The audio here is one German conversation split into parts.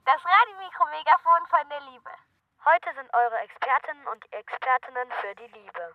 Das Radiomikromegafon von der Liebe. Heute sind eure Expertinnen und Expertinnen für die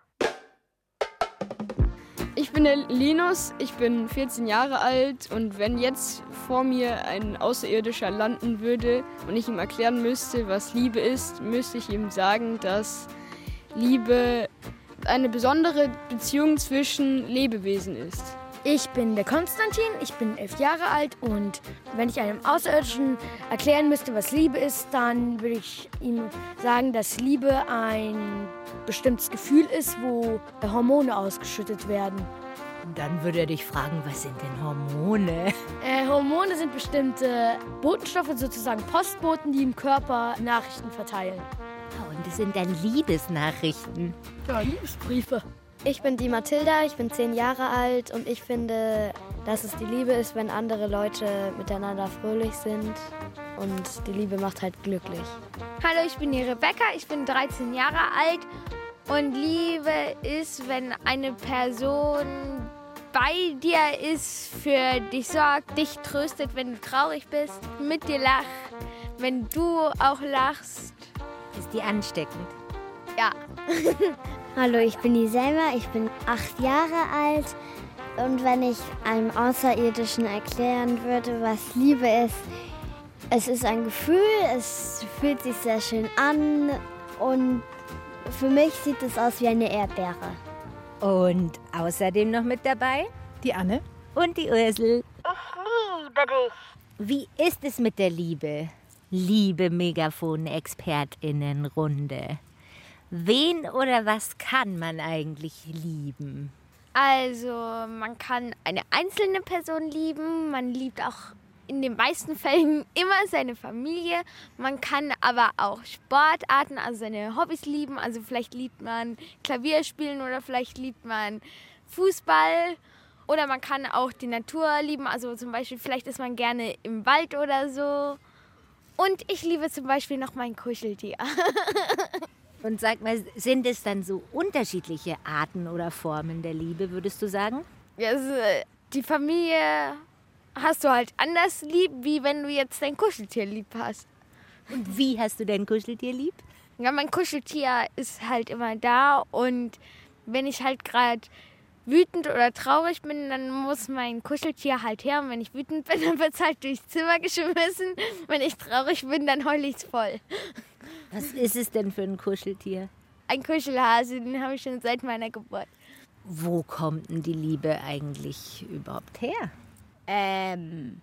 Liebe. Ich bin der Linus, ich bin 14 Jahre alt und wenn jetzt vor mir ein Außerirdischer landen würde und ich ihm erklären müsste, was Liebe ist, müsste ich ihm sagen, dass Liebe eine besondere Beziehung zwischen Lebewesen ist. Ich bin der Konstantin, ich bin 11 Jahre alt und wenn ich einem Außerirdischen erklären müsste, was Liebe ist, dann würde ich ihm sagen, dass Liebe ein bestimmtes Gefühl ist, wo Hormone ausgeschüttet werden. Und dann würde er dich fragen, was sind denn Hormone? Hormone sind bestimmte Botenstoffe, sozusagen Postboten, die im Körper Nachrichten verteilen. Und das sind dann Liebesnachrichten. Ja, Liebesbriefe. Ich bin die Mathilda, ich bin 10 Jahre alt und ich finde, dass es die Liebe ist, wenn andere Leute miteinander fröhlich sind und die Liebe macht halt glücklich. Hallo, ich bin die Rebecca, ich bin 13 Jahre alt und Liebe ist, wenn eine Person bei dir ist, für dich sorgt, dich tröstet, wenn du traurig bist, mit dir lacht, wenn du auch lachst. Ist die ansteckend? Ja. Hallo, ich bin die Selma, ich bin 8 Jahre alt und wenn ich einem Außerirdischen erklären würde, was Liebe ist, es ist ein Gefühl, es fühlt sich sehr schön an und für mich sieht es aus wie eine Erdbeere. Und außerdem noch mit dabei die Anne und die Ursel. Ich liebe dich. Wie ist es mit der Liebe? Liebe Megafon-ExpertInnen-Runde. Wen oder was kann man eigentlich lieben? Also, man kann eine einzelne Person lieben, man liebt auch in den meisten Fällen immer seine Familie. Man kann aber auch Sportarten, also seine Hobbys lieben. Also vielleicht liebt man Klavier spielen oder vielleicht liebt man Fußball. Oder man kann auch die Natur lieben, also zum Beispiel vielleicht ist man gerne im Wald oder so. Und ich liebe zum Beispiel noch mein Kuscheltier. Und sag mal, sind es dann so unterschiedliche Arten oder Formen der Liebe, würdest du sagen? Ja, also die Familie hast du halt anders lieb, wie wenn du jetzt dein Kuscheltier lieb hast. Und wie hast du dein Kuscheltier lieb? Ja, mein Kuscheltier ist halt immer da und wenn ich halt gerade wütend oder traurig bin, dann muss mein Kuscheltier halt her. Und wenn ich wütend bin, dann wird es halt durchs Zimmer geschmissen. Wenn ich traurig bin, dann heule ich es voll. Was ist es denn für ein Kuscheltier? Ein Kuschelhase, den habe ich schon seit meiner Geburt. Wo kommt denn die Liebe eigentlich überhaupt her? Bin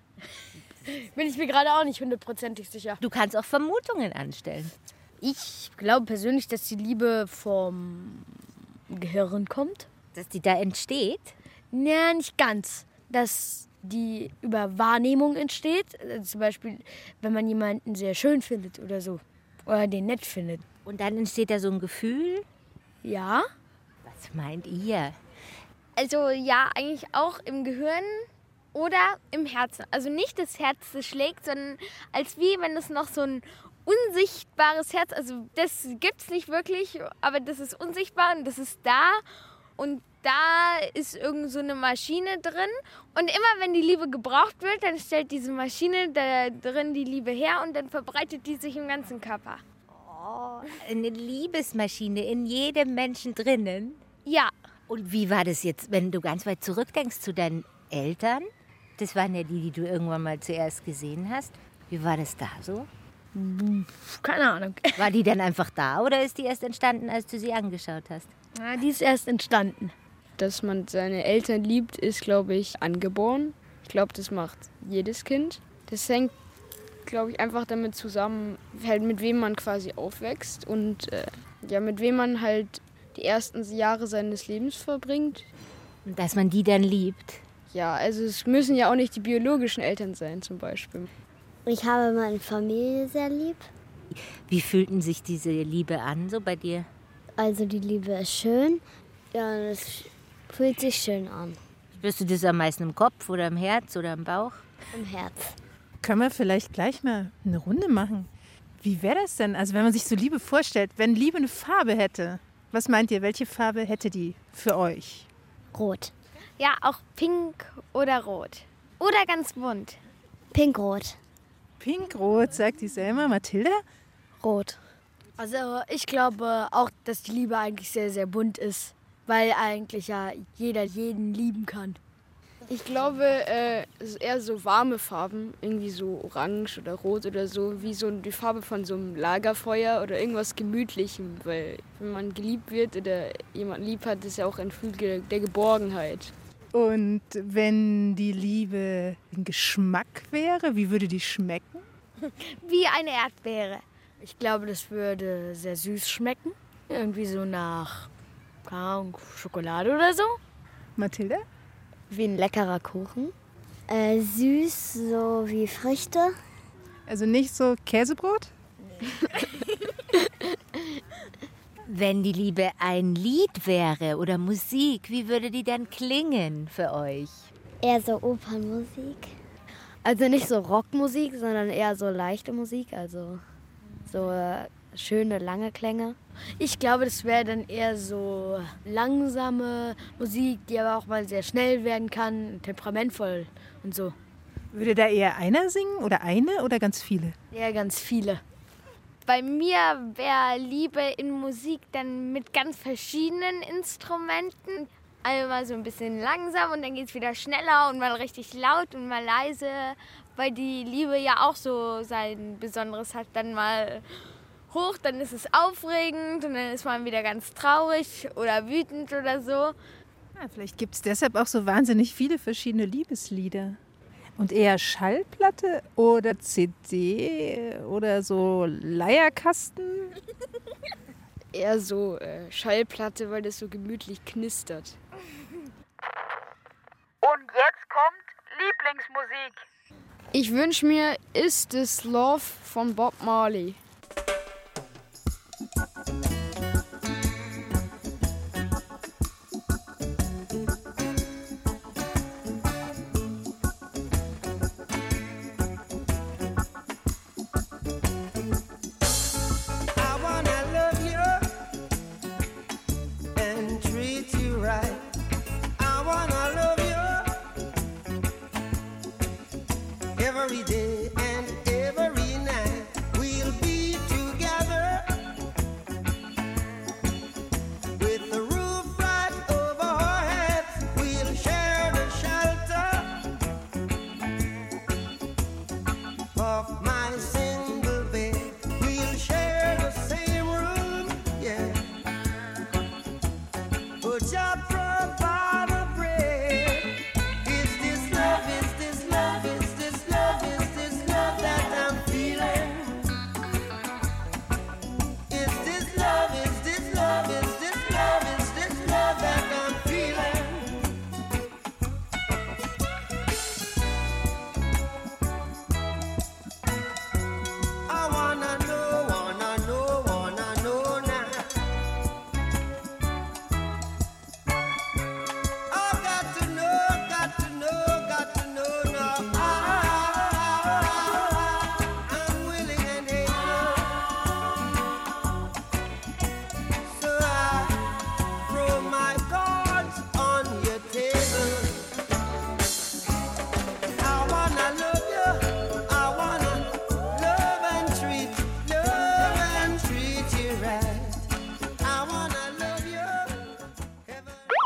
ich mir gerade auch nicht hundertprozentig sicher. Du kannst auch Vermutungen anstellen. Ich glaube persönlich, dass die Liebe vom Gehirn kommt. Dass die da entsteht? Ja, nicht ganz. Dass die über Wahrnehmung entsteht. Zum Beispiel, wenn man jemanden sehr schön findet oder so. Oder den nett findet. Und dann entsteht da so ein Gefühl? Ja. Was meint ihr? Also ja, eigentlich auch im Gehirn oder im Herzen. Also nicht das Herz, das schlägt, sondern als wie wenn es noch so ein unsichtbares Herz, also das gibt's nicht wirklich, aber das ist unsichtbar und das ist da. Und da ist irgend so eine Maschine drin. Und immer wenn die Liebe gebraucht wird, dann stellt diese Maschine da drin die Liebe her und dann verbreitet die sich im ganzen Körper. Oh, eine Liebesmaschine in jedem Menschen drinnen? Ja. Und wie war das jetzt, wenn du ganz weit zurückdenkst zu deinen Eltern? Das waren ja die du irgendwann mal zuerst gesehen hast. Wie war das da so? Keine Ahnung. War die dann einfach da oder ist die erst entstanden, als du sie angeschaut hast? Ja, die ist erst entstanden. Dass man seine Eltern liebt, ist, glaube ich, angeboren. Ich glaube, das macht jedes Kind. Das hängt, glaube ich, einfach damit zusammen, halt mit wem man quasi aufwächst und ja, mit wem man halt die ersten Jahre seines Lebens verbringt. Und dass man die dann liebt? Ja, also es müssen ja auch nicht die biologischen Eltern sein zum Beispiel. Ich habe meine Familie sehr lieb. Wie fühlten sich diese Liebe an, so bei dir? Also die Liebe ist schön. Ja, es fühlt sich schön an. Spürst du das am meisten im Kopf oder im Herz oder im Bauch? Im Herz. Können wir vielleicht gleich mal eine Runde machen? Wie wäre das denn, also wenn man sich so Liebe vorstellt, wenn Liebe eine Farbe hätte? Was meint ihr, welche Farbe hätte die für euch? Rot. Ja, auch pink oder rot. Oder ganz bunt. Pinkrot. Pink-Rot, sagt die Selma. Mathilda? Rot. Also ich glaube auch, dass die Liebe eigentlich sehr, sehr bunt ist, weil eigentlich ja jeder jeden lieben kann. Ich glaube, eher so warme Farben, irgendwie so orange oder rot oder so, wie so die Farbe von so einem Lagerfeuer oder irgendwas Gemütlichem, weil wenn man geliebt wird oder jemand lieb hat, ist ja auch ein Gefühl der Geborgenheit. Und wenn die Liebe ein Geschmack wäre, wie würde die schmecken? Wie eine Erdbeere. Ich glaube, das würde sehr süß schmecken. Irgendwie so nach, keine Ahnung, Schokolade oder so. Mathilda? Wie ein leckerer Kuchen. Süß, so wie Früchte. Also nicht so Käsebrot? Wenn die Liebe ein Lied wäre oder Musik, wie würde die dann klingen für euch? Eher so Opernmusik. Also nicht so Rockmusik, sondern eher so leichte Musik, also so schöne, lange Klänge. Ich glaube, das wäre dann eher so langsame Musik, die aber auch mal sehr schnell werden kann, temperamentvoll und so. Würde da eher einer singen oder eine oder ganz viele? Eher ganz viele. Bei mir wäre Liebe in Musik dann mit ganz verschiedenen Instrumenten. Einmal so ein bisschen langsam und dann geht es wieder schneller und mal richtig laut und mal leise, weil die Liebe ja auch so sein Besonderes hat. Dann mal hoch, dann ist es aufregend und dann ist man wieder ganz traurig oder wütend oder so. Ja, vielleicht gibt es deshalb auch so wahnsinnig viele verschiedene Liebeslieder. Und eher Schallplatte oder CD oder so Leierkasten? Eher so Schallplatte, weil das so gemütlich knistert. Und jetzt kommt Lieblingsmusik. Ich wünsche mir Is This Love von Bob Marley. Every day and every night we'll be together with the roof right over our heads. We'll share the shelter of my single bed. We'll share the same room, yeah. But your provide a bread. Is this love? Is this love? Is this love? Is this love that I'm feeling? Is this love? Is this love? Is this love? Is this love that I'm feeling? I wanna know now. I got to know now. I'm willing and able. So I throw my cards on your table. I wanna love you. I wanna love and treat you right. I wanna love you.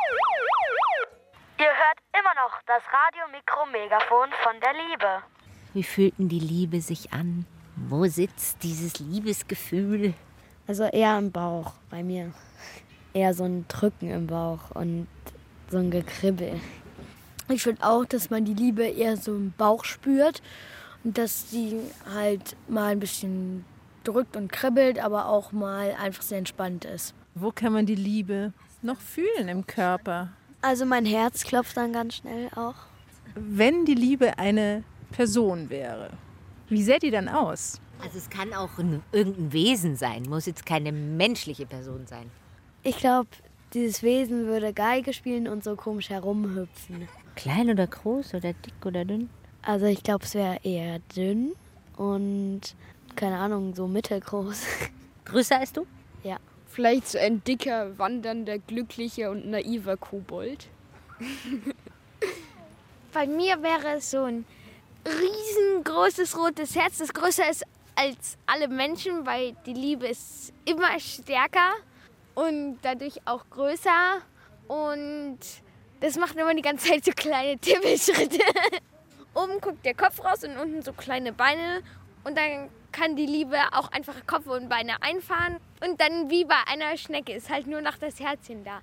Ihr hört immer noch das Radio-Mikro-Megafon von der Liebe. Wie fühlten die Liebe sich an? Wo sitzt dieses Liebesgefühl? Also eher im Bauch bei mir. Eher so ein Drücken im Bauch und so ein Gekribbel. Ich finde auch, dass man die Liebe eher so im Bauch spürt und dass sie halt mal ein bisschen drückt und kribbelt, aber auch mal einfach sehr entspannt ist. Wo kann man die Liebe noch fühlen im Körper? Also mein Herz klopft dann ganz schnell auch. Wenn die Liebe eine Person wäre, wie sähe die dann aus? Also es kann auch irgendein Wesen sein, muss jetzt keine menschliche Person sein. Ich glaube, dieses Wesen würde Geige spielen und so komisch herumhüpfen. Klein oder groß oder dick oder dünn? Also ich glaube, es wäre eher dünn und, keine Ahnung, so mittelgroß. Größer als du? Ja. Vielleicht so ein dicker, wandernder, glücklicher und naiver Kobold. Bei mir wäre es so ein riesengroßes rotes Herz, das größer ist als alle Menschen, weil die Liebe ist immer stärker und dadurch auch größer. Und das macht immer die ganze Zeit so kleine Tippelschritte. Oben guckt der Kopf raus und unten so kleine Beine. Und dann kann die Liebe auch einfach Kopf und Beine einfahren. Und dann wie bei einer Schnecke ist halt nur noch das Herzchen da.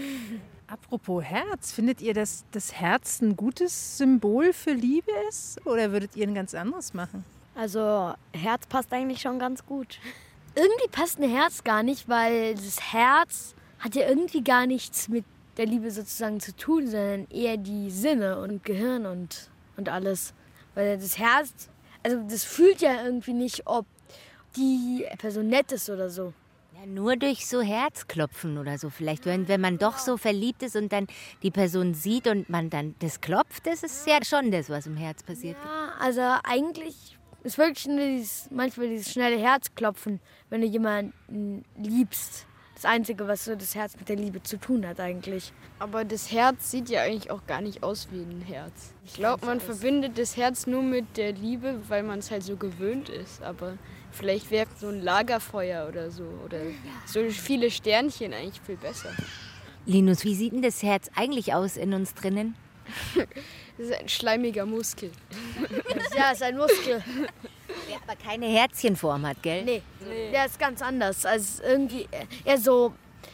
Apropos Herz, findet ihr, dass das Herz ein gutes Symbol für Liebe ist? Oder würdet ihr ein ganz anderes machen? Also Herz passt eigentlich schon ganz gut. Irgendwie passt ein Herz gar nicht, weil das Herz hat ja irgendwie gar nichts mit der Liebe sozusagen zu tun, sondern eher die Sinne und Gehirn und alles. Weil das Herz, also das fühlt ja irgendwie nicht, ob die Person nett ist oder so. Ja, nur durch so Herzklopfen oder so vielleicht. Wenn man doch so verliebt ist und dann die Person sieht und man dann das klopft, das ist ja schon das, was im Herz passiert. Ja, also eigentlich ist wirklich nur manchmal dieses schnelle Herzklopfen, wenn du jemanden liebst. Das Einzige, was so das Herz mit der Liebe zu tun hat eigentlich. Aber das Herz sieht ja eigentlich auch gar nicht aus wie ein Herz. Ich glaube, man verbindet das Herz nur mit der Liebe, weil man es halt so gewöhnt ist. Aber vielleicht wäre so ein Lagerfeuer oder so. Oder so viele Sternchen eigentlich viel besser. Linus, wie sieht denn das Herz eigentlich aus in uns drinnen? Das ist ein schleimiger Muskel. Ja, ist ein Muskel. Der aber keine Herzchenform hat, gell? Nee, der ist ganz anders. Also irgendwie eher so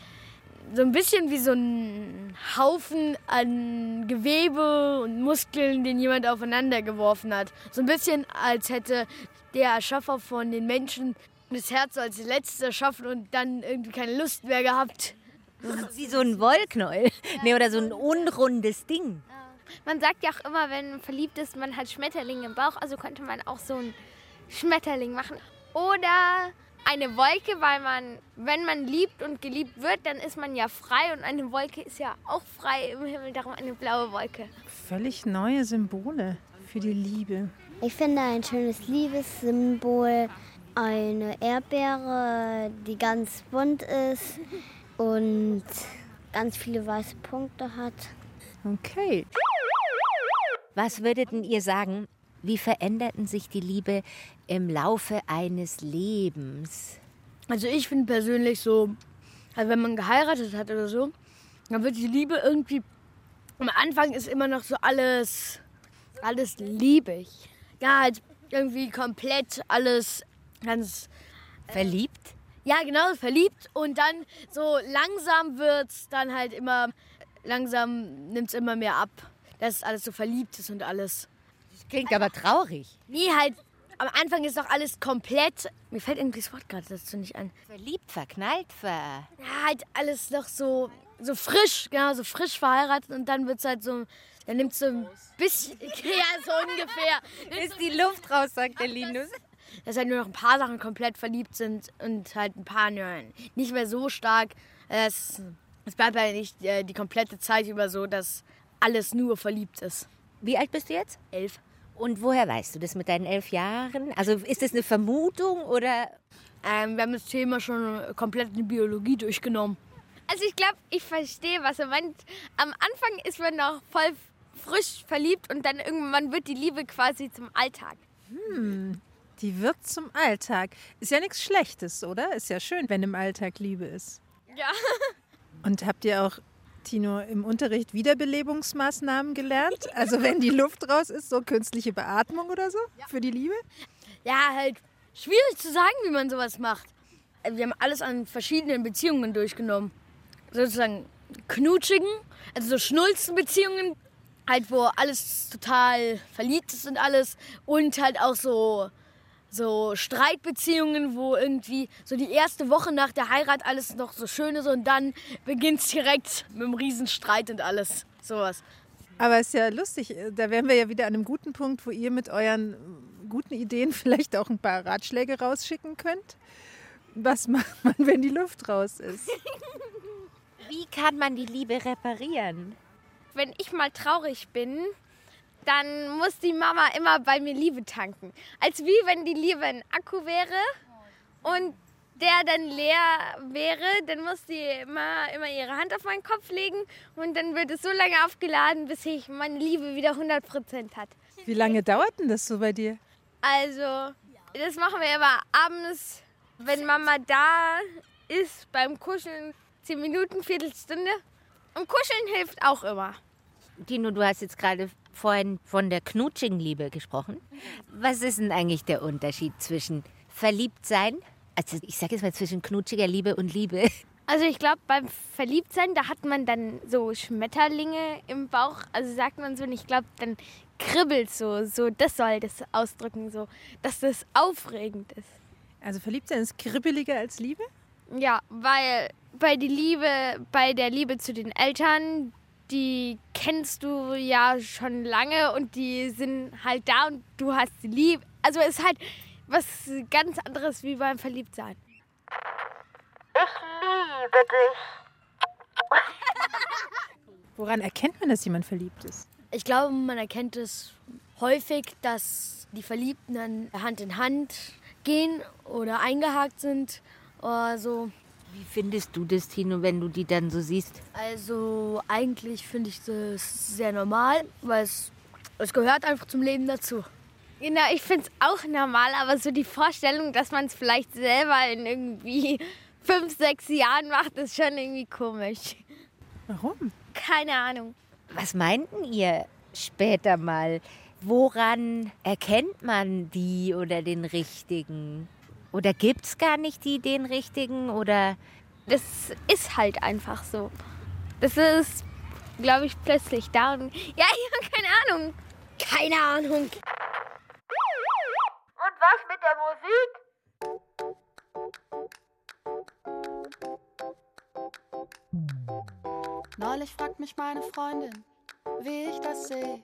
ein bisschen wie so ein Haufen an Gewebe und Muskeln, den jemand aufeinander geworfen hat. So ein bisschen, als hätte der Erschaffer von den Menschen das Herz als letztes erschaffen und dann irgendwie keine Lust mehr gehabt. Wie so ein Wollknäuel. Nee, oder so ein unrundes Ding. Man sagt ja auch immer, wenn man verliebt ist, man hat Schmetterlinge im Bauch. Also könnte man auch so ein Schmetterling machen. Oder eine Wolke, weil wenn man liebt und geliebt wird, dann ist man ja frei. Und eine Wolke ist ja auch frei im Himmel, darum eine blaue Wolke. Völlig neue Symbole für die Liebe. Ich finde ein schönes Liebessymbol eine Erdbeere, die ganz bunt ist und ganz viele weiße Punkte hat. Okay. Was würdet denn ihr sagen, wie veränderten sich die Liebe im Laufe eines Lebens? Also ich finde persönlich so, also wenn man geheiratet hat oder so, dann wird die Liebe irgendwie, am Anfang ist immer noch so alles liebig. Ja, halt irgendwie komplett alles ganz... Verliebt? Ja, genau, verliebt. Und dann so langsam wird's dann halt immer, langsam nimmt's immer mehr ab, dass alles so verliebt ist und alles. Das klingt aber traurig. Nee, halt, am Anfang ist doch alles komplett, mir fällt irgendwie das Wort gerade dazu nicht an. Verliebt, verknallt, Ja, halt alles noch so frisch, genau, so frisch verheiratet und dann wird's halt so, dann nimmt's so ein bisschen, ja, so ungefähr. Ist die Luft raus, sagt der Linus. Dass halt nur noch ein paar Sachen komplett verliebt sind und halt ein paar nicht mehr so stark. Es bleibt halt nicht die komplette Zeit über so, dass alles nur verliebt ist. Wie alt bist du jetzt? 11. Und woher weißt du das mit deinen 11 Jahren? Also ist das eine Vermutung oder? Wir haben das Thema schon komplett in die Biologie durchgenommen. Also ich glaube, ich verstehe, was er meint. Am Anfang ist man noch voll frisch verliebt und dann irgendwann wird die Liebe quasi zum Alltag. Die wird zum Alltag. Ist ja nichts Schlechtes, oder? Ist ja schön, wenn im Alltag Liebe ist. Ja. Und habt ihr auch, Tino, im Unterricht Wiederbelebungsmaßnahmen gelernt? Also wenn die Luft raus ist, so künstliche Beatmung oder so für die Liebe? Ja, halt schwierig zu sagen, wie man sowas macht. Wir haben alles an verschiedenen Beziehungen durchgenommen. Sozusagen knutschigen, also so Schnulzenbeziehungen, halt wo alles total verliebt ist und alles. Und halt auch so Streitbeziehungen, wo irgendwie so die erste Woche nach der Heirat alles noch so schön ist und dann beginnt es direkt mit einem Riesenstreit und alles. Sowas. Aber ist ja lustig, da wären wir ja wieder an einem guten Punkt, wo ihr mit euren guten Ideen vielleicht auch ein paar Ratschläge rausschicken könnt. Was macht man, wenn die Luft raus ist? Wie kann man die Liebe reparieren? Wenn ich mal traurig bin, dann muss die Mama immer bei mir Liebe tanken. Als wie wenn die Liebe ein Akku wäre und der dann leer wäre, dann muss die immer ihre Hand auf meinen Kopf legen und dann wird es so lange aufgeladen, bis ich meine Liebe wieder 100% hat. Wie lange dauert denn das so bei dir? Also, das machen wir immer abends, wenn Mama da ist, beim Kuscheln 10 Minuten, Viertelstunde. Und Kuscheln hilft auch immer. Tino, du hast jetzt gerade vorhin von der Knutsching-Liebe gesprochen. Was ist denn eigentlich der Unterschied zwischen Verliebtsein, also ich sage jetzt mal zwischen knutschiger Liebe und Liebe? Also ich glaube, beim Verliebtsein, da hat man dann so Schmetterlinge im Bauch, also sagt man so, und ich glaube, dann kribbelt so, das soll das ausdrücken, so, dass das aufregend ist. Also Verliebtsein ist kribbeliger als Liebe? Ja, weil bei der Liebe zu den Eltern, die kennst du ja schon lange und die sind halt da und du hast sie lieb. Also es ist halt was ganz anderes wie beim Verliebtsein. Ich liebe dich. Woran erkennt man, dass jemand verliebt ist? Ich glaube, man erkennt es häufig, dass die Verliebten dann Hand in Hand gehen oder eingehakt sind oder so. Wie findest du das, Tino, wenn du die dann so siehst? Also eigentlich finde ich das sehr normal, weil es gehört einfach zum Leben dazu. Genau, ich finde es auch normal, aber so die Vorstellung, dass man es vielleicht selber in irgendwie 5, 6 Jahren macht, ist schon irgendwie komisch. Warum? Keine Ahnung. Was meinten ihr später mal? Woran erkennt man die oder den Richtigen? Oder gibt's gar nicht den Richtigen? Oder Das ist halt einfach so. Das ist, glaube ich, plötzlich da und... Ja, ich habe keine Ahnung. Keine Ahnung. Und was mit der Musik? Neulich fragt mich meine Freundin, wie ich das sehe.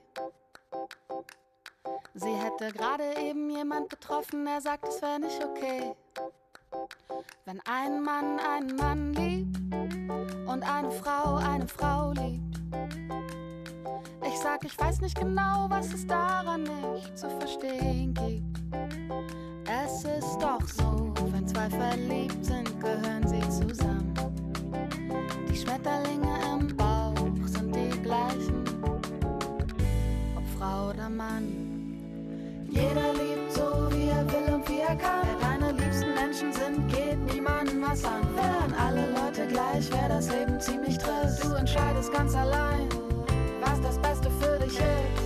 Sie hätte gerade eben jemand getroffen, der sagt, es wäre nicht okay. Wenn ein Mann einen Mann liebt und eine Frau liebt. Ich sag, ich weiß nicht genau, was es daran nicht zu verstehen gibt. Es ist doch so, wenn zwei verliebt sind, gehören sie zusammen. Die Schmetterlinge im Bauch sind die gleichen, ob Frau oder Mann. Jeder liebt so, wie er will und wie er kann. Wer deine liebsten Menschen sind, geht niemandem was an. Wären alle Leute gleich, wäre das Leben ziemlich trist. Du entscheidest ganz allein, was das Beste für dich ist.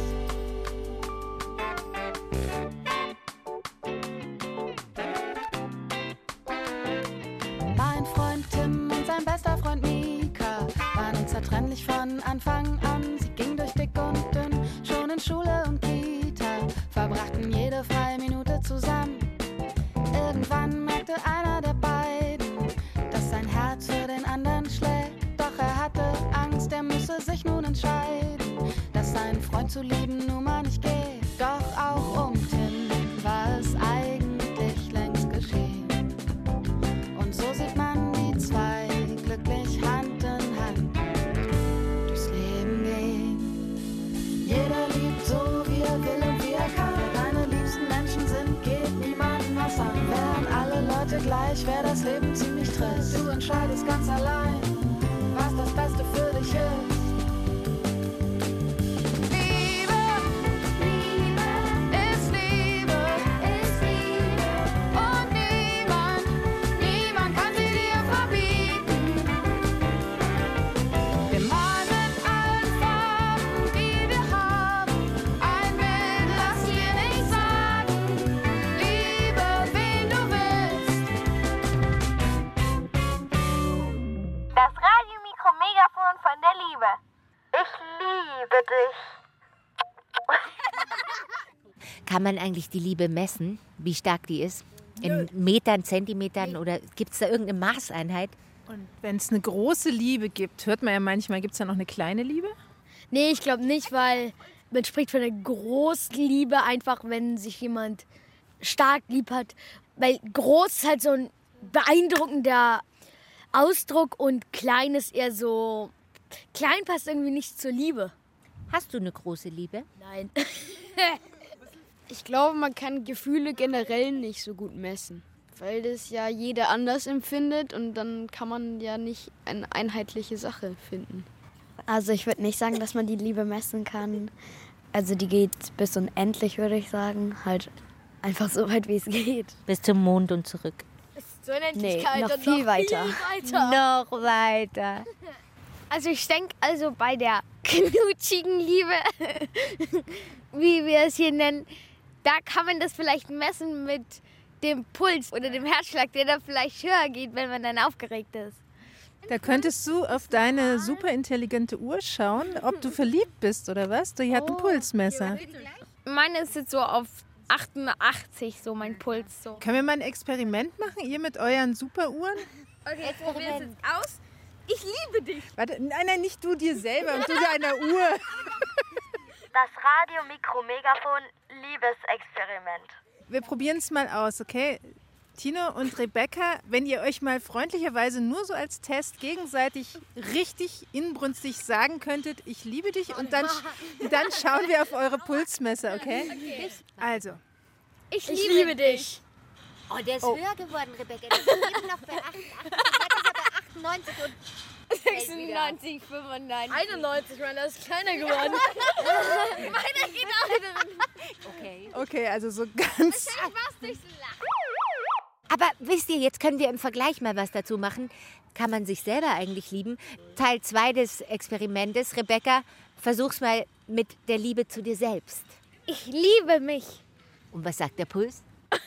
Mein Freund Tim und sein bester Freund Mika waren unzertrennlich von Anfang an. Sie ging durch dick und dünn, schon in Schule und Kita, verbrachten jede freie Minute zusammen. Irgendwann merkte einer der beiden, dass sein Herz für den anderen schlägt. Doch er hatte Angst, er müsse sich nun entscheiden, dass sein Freund zu lieben nun mal nicht geht. Doch auch um Tim war es eigentlich längst geschehen. Und so sieht man die zwei glücklich Hand in Hand durchs Leben gehen. Jeder liebt so, wie er will und wie er kann. Wer deine liebsten Menschen sind, geht niemandem was an. Wären alle Leute gleich, wäre das Leben ziemlich trist. Du entscheidest ganz allein, was das Beste für dich ist. Das Radiomikro-Megafon von der Liebe. Ich liebe dich. kann man eigentlich die Liebe messen, wie stark die ist? In Metern, Zentimetern oder gibt es da irgendeine Maßeinheit? Und wenn es eine große Liebe gibt, hört man ja manchmal, gibt es da noch eine kleine Liebe? Nee, ich glaube nicht, weil man spricht von einer großen Liebe einfach, wenn sich jemand stark lieb hat. Weil groß ist halt so ein beeindruckender Ausdruck und klein ist eher so... Klein passt irgendwie nicht zur Liebe. Hast du eine große Liebe? Nein. Ich glaube, man kann Gefühle generell nicht so gut messen. Weil das ja jeder anders empfindet und dann kann man ja nicht eine einheitliche Sache finden. Also ich würde nicht sagen, dass man die Liebe messen kann. Also die geht bis unendlich, würde ich sagen. Halt einfach so weit, wie es geht. Bis zum Mond und zurück. So Unendlichkeit noch und viel weiter. Noch weiter. Also ich denke, also bei der knutschigen Liebe, wie wir es hier nennen, da kann man das vielleicht messen mit dem Puls oder dem Herzschlag, der da vielleicht höher geht, wenn man dann aufgeregt ist. Da könntest du auf deine super intelligente Uhr schauen, ob du verliebt bist oder was. Die hat ein Pulsmesser. Meine ist jetzt so auf 88, so mein Puls. So. Können wir mal ein Experiment machen, ihr mit euren Superuhren? Okay, jetzt probieren wir es aus. Ich liebe dich. Warte, nein, nicht du dir selber und du deiner Uhr. Das Radio-Mikro-Megafon-Liebesexperiment. Wir probieren es mal aus, okay? Tino und Rebecca, wenn ihr euch mal freundlicherweise nur so als Test gegenseitig richtig inbrünstig sagen könntet, ich liebe dich, und dann schauen wir auf eure Pulsmesser, okay? Also. Ich liebe dich. Oh, der ist höher geworden, Rebecca. Der ist eben noch bei 88, bei 98 und 96, 95. 91, Mann, das ist kleiner geworden. Meiner geht auch drin. Okay, also so ganz... Aber wisst ihr, jetzt können wir im Vergleich mal was dazu machen. Kann man sich selber eigentlich lieben? Teil 2 des Experimentes. Rebecca, versuch's mal mit der Liebe zu dir selbst. Ich liebe mich. Und was sagt der Puls?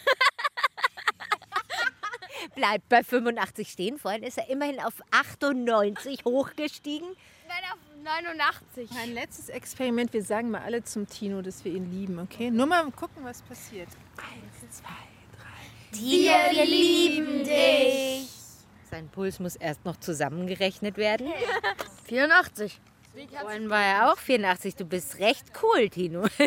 Bleibt bei 85 stehen. Vorhin ist er immerhin auf 98 hochgestiegen. Nein, auf 89. Ein letztes Experiment. Wir sagen mal alle zum Tino, dass wir ihn lieben, okay? Nur mal gucken, was passiert. 1, 2, 3. Tino, wir lieben dich. Sein Puls muss erst noch zusammengerechnet werden. 84. Vorhin war er auch 84. Du bist recht cool, Tino. Ihr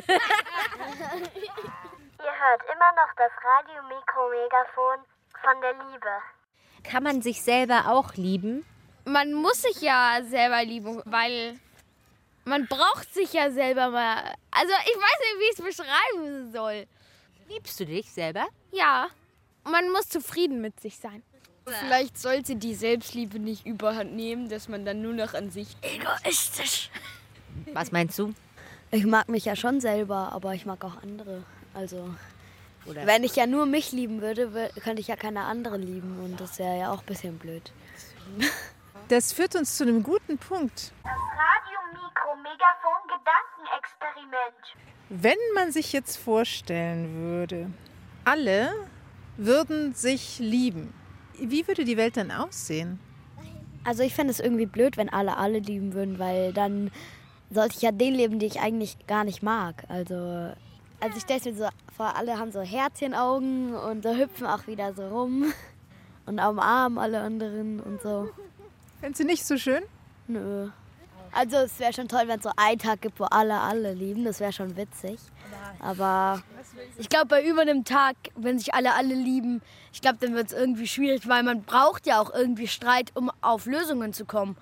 hört immer noch das Radio-Mikro-Megafon von der Liebe. Kann man sich selber auch lieben? Man muss sich ja selber lieben, weil man braucht sich ja selber mal. Also ich weiß nicht, wie ich es beschreiben soll. Liebst du dich selber? Ja, man muss zufrieden mit sich sein. Vielleicht sollte die Selbstliebe nicht überhand nehmen, dass man dann nur noch an sich Egoistisch. Was meinst du? Ich mag mich ja schon selber, aber ich mag auch andere. Also, Oder wenn ich ja nur mich lieben würde, könnte ich ja keine andere lieben. Und das wäre ja auch ein bisschen blöd. Das führt uns zu einem guten Punkt. Das Radio-Mikro-Megafon-Gedankenexperiment. Wenn man sich jetzt vorstellen würde, alle würden sich lieben, wie würde die Welt dann aussehen? Also ich fände es irgendwie blöd, wenn alle lieben würden, weil dann sollte ich ja den leben, den ich eigentlich gar nicht mag. Also ich stelle mir so vor, alle haben so Herzchenaugen und so hüpfen auch wieder so rum und umarmen alle anderen und so. Fändest du nicht so schön? Nö. Also es wäre schon toll, wenn es so einen Tag gibt, wo alle lieben. Das wäre schon witzig. Aber Ich glaube, bei über einem Tag, wenn sich alle lieben, ich glaube, dann wird es irgendwie schwierig, weil man braucht ja auch irgendwie Streit, um auf Lösungen zu kommen.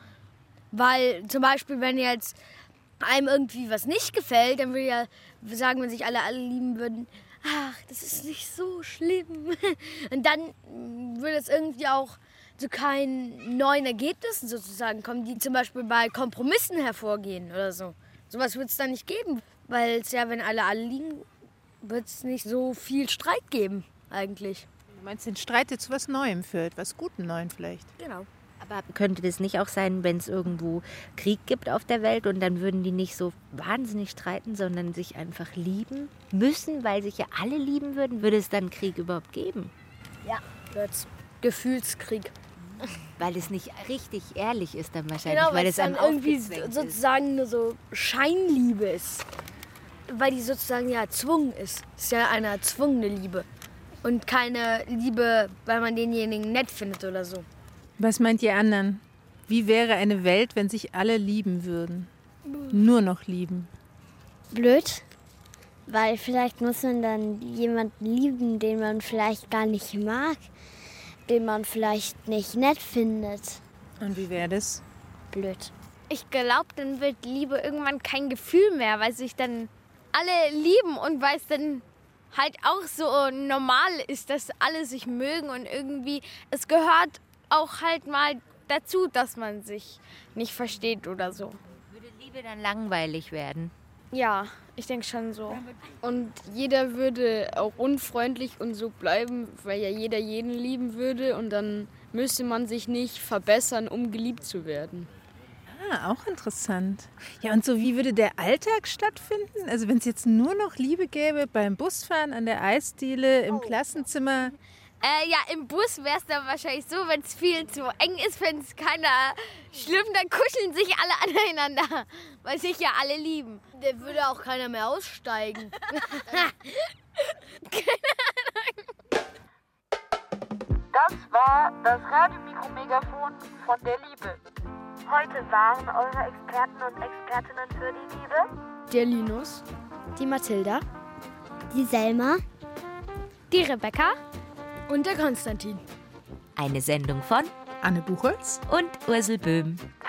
Weil zum Beispiel, wenn jetzt einem irgendwie was nicht gefällt, dann würde ja sagen, wenn sich alle lieben würden, ach, das ist nicht so schlimm. Und dann würde es irgendwie auch zu keinen neuen Ergebnissen sozusagen kommen, die zum Beispiel bei Kompromissen hervorgehen oder so. Sowas wird es dann nicht geben, weil es ja, wenn alle lieben, wird es nicht so viel Streit geben eigentlich. Du meinst den Streit, der zu was Neuem führt, was Gutem Neuen vielleicht? Genau. Aber könnte das nicht auch sein, wenn es irgendwo Krieg gibt auf der Welt und dann würden die nicht so wahnsinnig streiten, sondern sich einfach lieben müssen, weil sich ja alle lieben würden? Würde es dann Krieg überhaupt geben? Ja, wird's. Gefühlskrieg. Weil es nicht richtig ehrlich ist dann wahrscheinlich, Genau, weil es es einem dann irgendwie aufgezwängt ist. sozusagen nur so Scheinliebe ist. Weil die sozusagen ja erzwungen ist. Es ist ja eine erzwungene Liebe. Und keine Liebe, weil man denjenigen nett findet oder so. Was meint ihr anderen? Wie wäre eine Welt, wenn sich alle lieben würden? Nur noch lieben. Blöd, weil vielleicht muss man dann jemanden lieben, den man vielleicht gar nicht mag, den man vielleicht nicht nett findet. Und wie wäre das? Blöd. Ich glaube, dann wird Liebe irgendwann kein Gefühl mehr, weil sich dann alle lieben und weil es dann halt auch so normal ist, dass alle sich mögen und irgendwie, es gehört auch halt mal dazu, dass man sich nicht versteht oder so. Würde Liebe dann langweilig werden? Ja, ich denke schon so. Und jeder würde auch unfreundlich und so bleiben, weil ja jeder jeden lieben würde und dann müsste man sich nicht verbessern, um geliebt zu werden. Ah, auch interessant. Ja, und so wie würde der Alltag stattfinden? Also wenn es jetzt nur noch Liebe gäbe beim Busfahren, an der Eisdiele, im Klassenzimmer. Ja, im Bus wäre es dann wahrscheinlich so, wenn es viel zu eng ist, wenn es keiner schlimm, dann kuscheln sich alle aneinander, weil sich ja alle lieben. Da würde auch keiner mehr aussteigen. Das war das Radiomikromegafon von der Liebe. Heute waren eure Experten und Expertinnen für die Liebe Der Linus, Die Mathilda. Die Selma. Die Rebecca. Und der Konstantin. Eine Sendung von Anne Buchholz und Ursel Böhm.